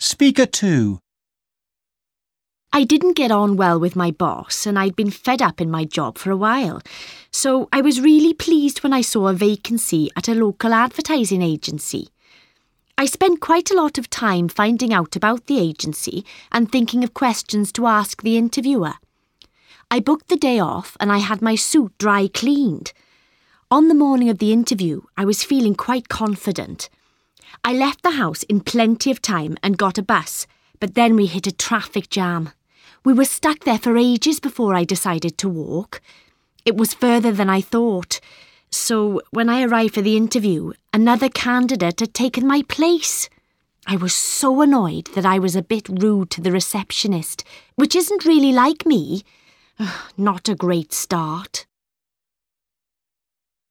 Speaker 2. I didn't get on well with my boss and I'd been fed up in my job for a while, so I was really pleased when I saw a vacancy at a local advertising agency. I spent quite a lot of time finding out about the agency and thinking of questions to ask the interviewer. I booked the day off and I had my suit dry cleaned. On the morning of the interview, I was feeling quite confident. I left the house in plenty of time and got a bus, but then we hit a traffic jam. We were stuck there for ages before I decided to walk. It was further than I thought. So when I arrived for the interview, another candidate had taken my place. I was so annoyed that I was a bit rude to the receptionist, which isn't really like me. Not a great start.